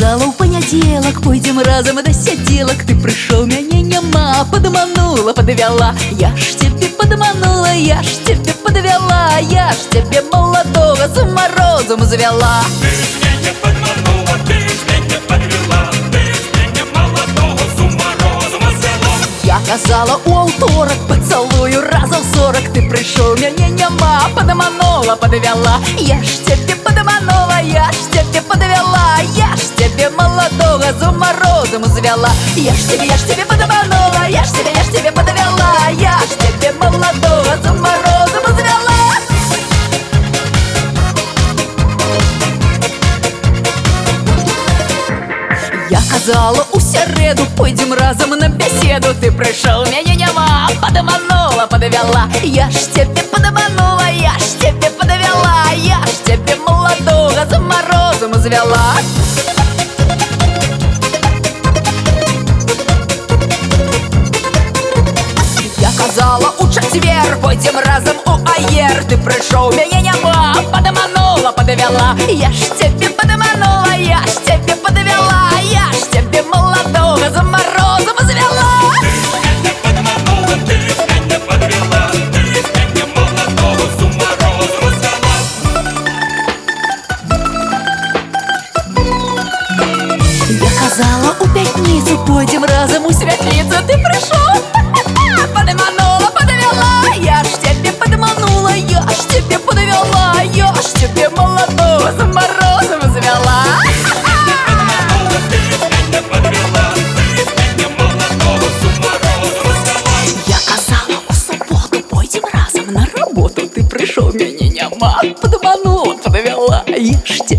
казала, у понеділок пойдем разом до сиделок. Ты пришел, меня нема, подманула, подвела. Я ж тебе подманула, я ж тебе подвела. Я ж тебе молодого с морозом завела. Ты меня подманула, ты меня подвела. Ты меня молодого с морозом завела. Я казала, у авторок поцелую раза в 40. Ты пришел, меня нема, подманула, подвела. Я ж тебе подманула, я ж тебе подвела. Я ж тебе молодого с морозом завела. Я ж тебе подманула, я ж тебе подвела. Я ж тебе молодого с морозом завела. Я казала, у середу пойдем разом на беседу. Ты пришел, меня нема, подманула, подвела. Я ж тебе подманула, я ж тебе подвела. Я ж тебе молодого с морозом завела. Я казала, у четверг пойдем разом у Аер. Ты пришел, меня нема, подманула, подвела. Я ж тебе подманула, я ж тебе подвела. Я ж тебе молодого с морозом завела. Ты меня подманула, ты меня подвела. Ты меня молодого с морозом завела. Я казала, у пятницу пойдем разом у Светлицу. Ты пришел, подманула, подвела. Я ж тебе подманула, я ж тебе подвела. Я ж тебе молодого с морозом завела. Я казала, у субботу пойдем разом на работу. Ты пришел, меня нема, подманула, подвела. Я ж